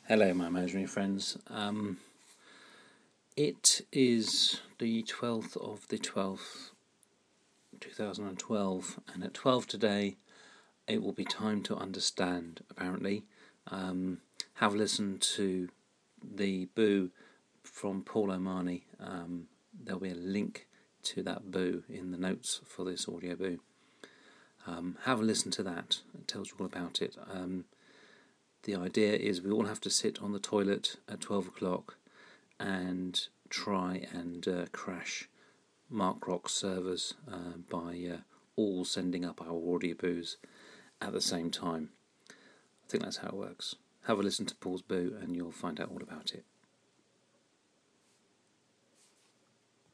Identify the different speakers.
Speaker 1: Hello, my imaginary friends. It is the 12th of the 12th, 2012, and at 12 today, it will be time to understand, apparently. Have listened to the Boo from Paul O'Mahony. There'll be a link to that Boo in the notes for this audio Boo. Have a listen to that. It tells you all about it. The idea is we all have to sit on the toilet at 12 o'clock and try and crash Mark Rock's servers by all sending up our audio boos at the same time. I think that's how it works. Have a listen to Paul's Boo and you'll find out all about it.